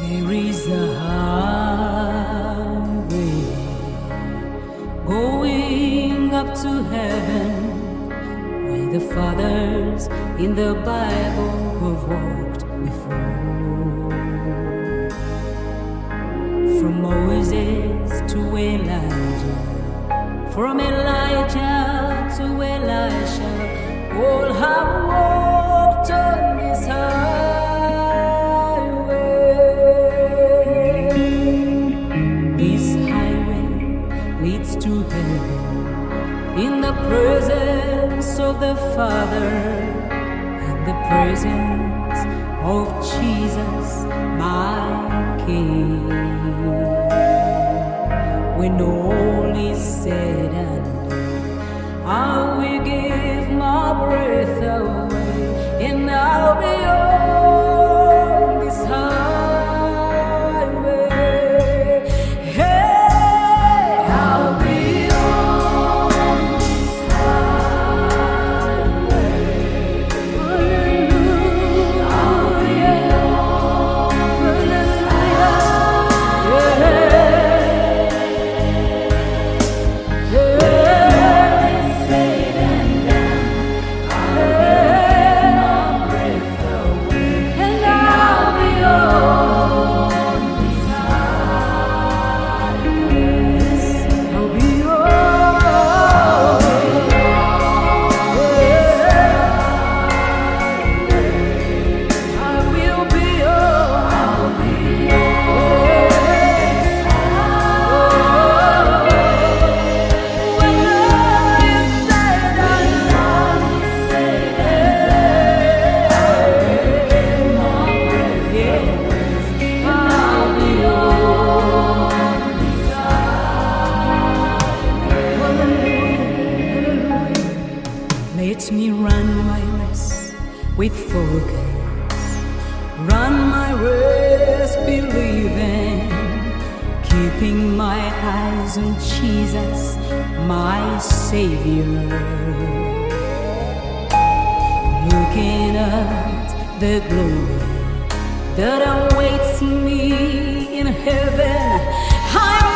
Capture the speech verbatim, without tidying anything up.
There is a highway going up to heaven, where the fathers in the Bible have walked before. From Moses to Elijah, from Elijah to Elisha, all have walked on this highway. This highway leads to heaven, in the presence of the Father, and the presence of Jesus, my King. When all is said and done, I will give my breath away, and I'll be on this highway. Hey, I'll be on this highway. I'll be on this highway. Let me run my race with focus, run my race believing, keeping my eyes on Jesus, my Savior. Looking at the glory that awaits me in heaven, I